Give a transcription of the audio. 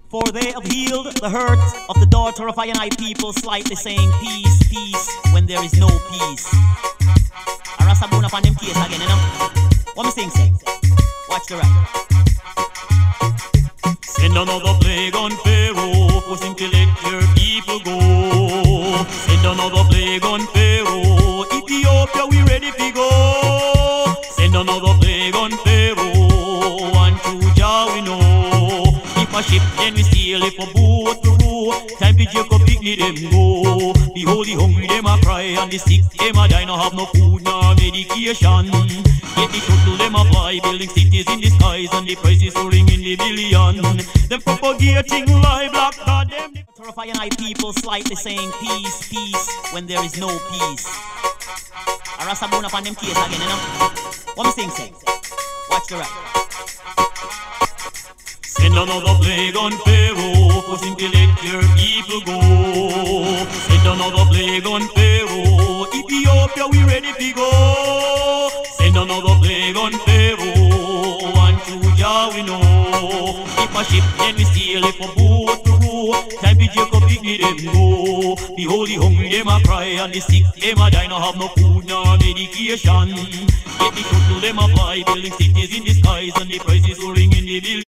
For they have healed the hurt of the daughter of I people, slightly saying peace, peace, when there is no peace. A rasta bone upon them case again, you know. What me sing, say? Watch the rap. Send another plague on Pharaoh, force him to let your people go. Send another plague on Pharaoh, Ethiopia we ready to go. Send another plague on Pharaoh, and through Jah we know. If a ship then we steal, if a boat to row, time to Jacob picnic them go. Behold the hungry them a cry, and the sick them a die, no have no food nor medication. Yet the total them a fly, building cities in the skies, and the prices soaring in the billion. Them propagating lie, black God them. Of I people, slightly saying peace, peace, when there is no peace. A rasta bone upon them case again, you know. What me sing, say? Watch the rap. Send another plague on Pharaoh, force him to let your people go. Send another plague on Pharaoh, Ethiopia we ready to go. Send another plague on Pharaoh, and through Jah we know. If a ship then we steal, if a boat to row, time to Jacob picnic them go. Behold the hungry them a cry, and the sick them a die, no have no food nor medication. Yet the total them a fly, building cities in the skies, and the prices soaring in the building.